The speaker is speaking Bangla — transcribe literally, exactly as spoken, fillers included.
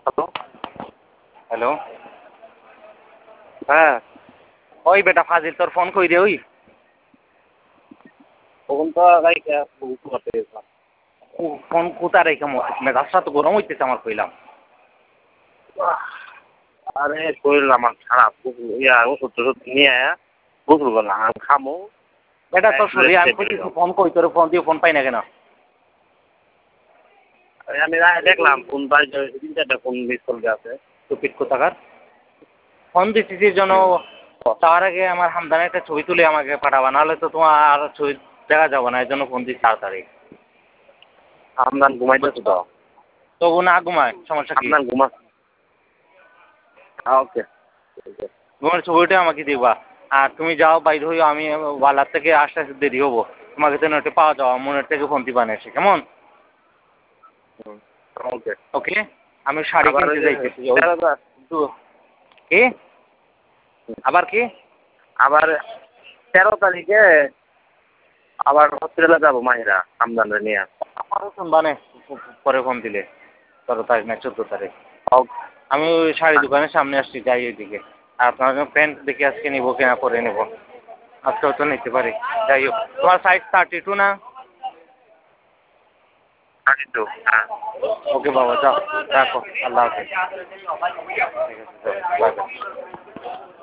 হ্যালো হ্যালো হ্যাঁ ওই বেটা ফাজিল তোর ফোন কই দে ওই তখন তো লাইক বুঝতে পারতে ফোন কোথা রেখে মেজাজটা তো গরম হইতেছে আমার কইলাম আরে শরীর আমার খারাপ ইয়া ওষুধ টষুধ নিয়ে আয়া গোসল করলাম আমি খামো বেটা তোর শরীর আমি কইতেছি ফোন কই তোর ফোন দিয়ে ফোন পাই না কেন আমি দেখলাম ফোন পাই তিন চারটা ফোন মিস কল আছে টুপিট কোথাকার ফোন দিচ্ছিস জন্য তার আগে আমার হামদানের একটা ছবি তুলে আমাকে পাঠাবা নাহলে তো তোমার আর ছবি দেখা যাবো না এই জন্য ফোন দিচ্ছি তাড়াতাড়ি আমদান ঘুমাইতেছে তো তবু না ঘুমায় সমস্যা কি আমদান ঘুমা ওকে তোমার ছবিটা আমাকে দিবা আর তুমি যাও বাইরে হইও আমি বালার থেকে আসতে আসতে দেরি হবো তোমাকে তো একটু পাওয়া যাওয়া মনের থেকে ফোন দিবা না এসে কেমন ওকে ওকে আমি শাড়ি কিনতে যাইতেছি কি আবার কি আবার তেরো তারিখে আবার হসপিটালে যাবো মাহিরা আমদানরে নিয়ে আমারও শুনবা নে পরে ফোন দিলে তেরো তারিখ না চোদ্দো তারিখ ওকে আমি ওই শাড়ি দোকানের সামনে আসছি যাই ওইদিকে আর আপনার প্যান্ট দেখে আজকে নিবো কিনা পরে নেবো আজকেও তো নিতে পারি যাই হোক তোমার সাইজ থার্টি টু না থার্টি টু হ্যাঁ ওকে বাবা যাও রাখো আল্লাহ হাফেজ ঠিক আছে বাই বাই